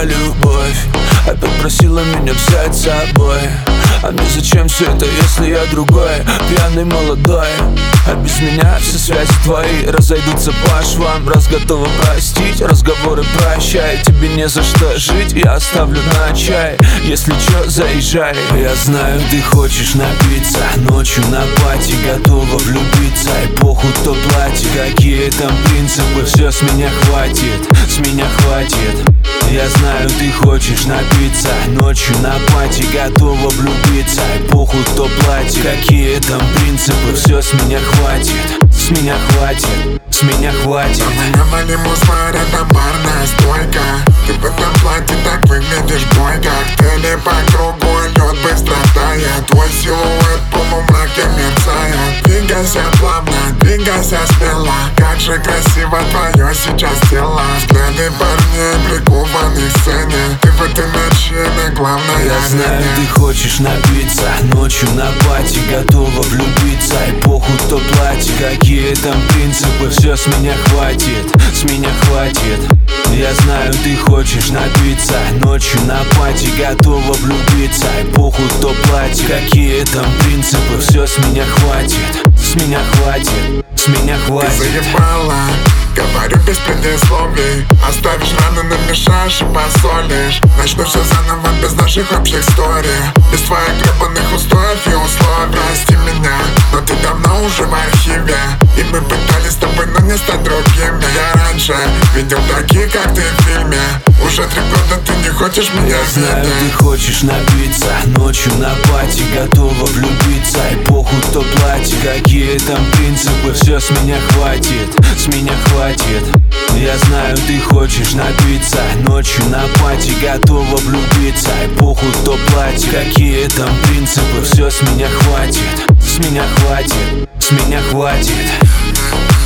моя любовь опять просила меня взять с собой. А мне зачем все это, если я другой, пьяный молодой? А без меня все связи твои разойдутся по швам. Раз готова простить, разговоры прощай. Тебе не за что жить, я оставлю на чай. Если чё, заезжай. Я знаю, ты хочешь напиться, ночью на пати готова влюбиться. И похуй, кто платит, какие там принципы. Все с меня хватит, с меня хватит. Я знаю, ты хочешь напиться, ночью на пати готова влюбиться. И похуй, кто платит, какие там принципы. Все с меня хватит, с меня хватит, с меня хватит. Давай на мусор, это барная стойка. Ты в этом платье так выглядишь бойко. Коктейли по кругу, лед быстро тает. Твой силуэт в полумраке мерцает. Двигайся плавно, двигайся смело. Как же красиво твое сейчас тело. Взгляды парней прикованы к сцене. Ты в этой ночи на главное. Я знаю, ты хочешь напиться, ночью на пати готова влюбиться. И похуй, кто платит, какие там принципы. Все с меня хватит, с меня хватит. Я знаю, ты хочешь напиться, ночью на пати готова влюбиться. И похуй, кто платит, какие там принципы. Все с меня хватит, с меня хватит, с меня хватит. Ты заебала, говорю без предисловий. Оставишь раны, намешаешь и посолишь. Начну все заново без наших общих историй. Без твоих гребаных устоев и условий. Прости меня, но ты давно уже в архиве. И мы пытались с тобой, но не стать другими. Я раньше видел таких, как ты в фильме. Уже 3 года ты не хочешь меня видеть. Я знаю, ты хочешь напиться, ночью на пати готова влюбиться. И похуй, кто платит, какие там принципы. Все с меня хватит, с меня хватит. Я знаю, ты хочешь напиться, ночью на пати готова влюбиться. И похуй, кто платит, какие там принципы. Все с меня хватит, с меня хватит, с меня хватит.